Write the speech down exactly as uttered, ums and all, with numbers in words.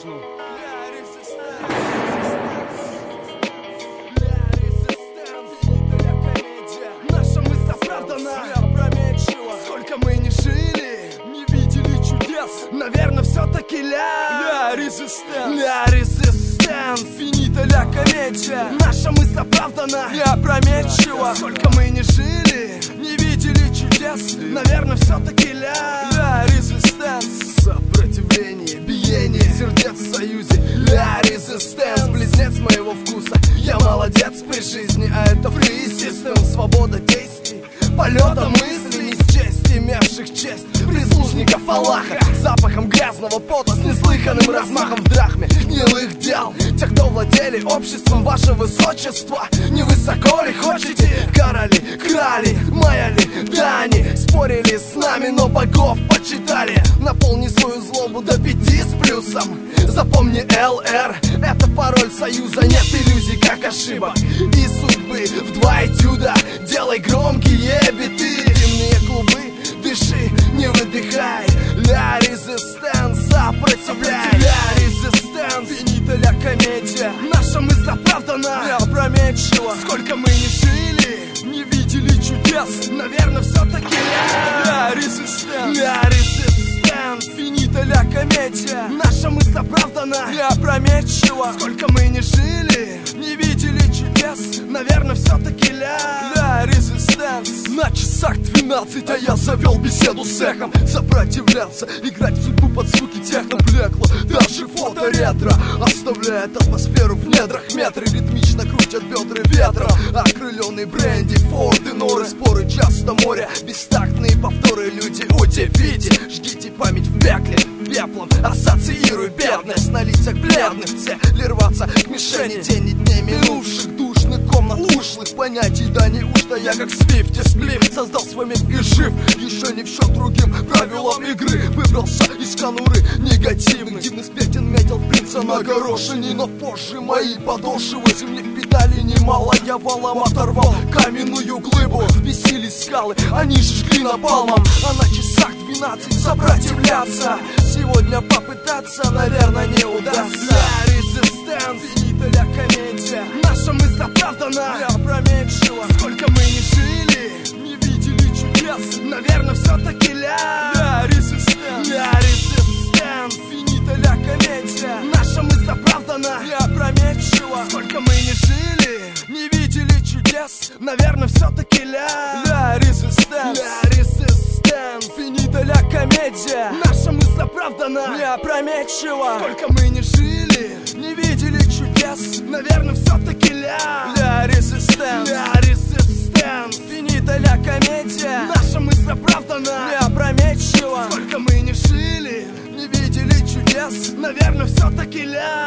начну. Наша мысль оправдана, опрометчиво. Сколько мы не жили, не видели чудес. Наверное, все-таки ля Ля резистенс, ля резистенс, финита ля комедия. Наша мысль оправдана, опрометчиво. Сколько мы не жили, не видели чудес. Наверное, все-таки ля Ля резистенс, сопротивление, биение сердец в союзе. Ля резистенс, близнец моего вкуса. Я молодец при жизни, а это free system. Свобода действий, полета мыслей, из чести имевших честь прислужников Аллаха, запахом грязного пота с неслыханным размахом в драхме гнилых дел. Те, кто владели обществом, ваше высочество, не высоко ли хотите? Короли, крали, маяли, дани, спорили с нами, но богов почитали. Наполни свою злобу до пяти с плюсом. Запомни эл эр, это пароль союза. Нет иллюзий, как ошибок и судьбы. В два этюда делай громкие биты. Дымные клубы, дыши, не выдыхай. Ля резистенс, сопротивляй. Ля резистенс, финита ля комедия. Наша мысль оправдана, опрометчиво. Сколько мы не жили, не видели чудес. Наверное, все-таки ля Ля резистенс, ля резистенс, финита ля комедия. Наша мысль оправдана, опрометчиво. Сколько мы не жили, не видели чудес. Наверное, все-таки ля Ля резистенс. На часах двенадцать, а я завел беседу с эхом. Сопротивлялся, играть в судьбу под звуки техно блекло. Даже фото ретро оставляет атмосферу в недрах. Метры ритмично крутят бедра ветром. Окрыленный бренди, форды, норы, споры, часто море. Бестактные повторы, люди, удивите. Жгите память в пекле пеплом, ассоциируй бедность на лицах бледных. Цели рваться к мишени, день и дней минувших, душных комнат, ушлых понятий. Да неужто я как Свифт и Сплив создал свой миф и жив? Еще не в счет другим правилам игры. Выбрался из конуры негативных, дивных сплетен метил в принца на горошине. Но позже мои подошвы земли впитали немало. Я валом оторвал каменную глыбу. Взбесились скалы, они же жгли напалмом. А на часах двенадцать сопротивляться сегодня попытаться, наверное, не удастся. Ля резистенс, финита ля комедия. Наша мысль оправдана, опрометчиво. Сколько мы не жили, не видели чудес. Наверное, все-таки ля Ля резистенс, ля резистенс, финита ля комедия. Наша мысль оправдана, опрометчиво. Сколько мы не жили, не видели чудес. Наверное, все-таки ля Ля резистенс, ля резистенс, финита ля комедия. Наша мысль оправдана, опрометчиво. Сколько мы не жили, не видели чудес. Наверное, все-таки ля Ля резистенс, ля резистенс, финита ля комедия. Наша мысль оправдана, опрометчиво. Сколько мы не жили, не видели чудес. Наверное, все-таки ля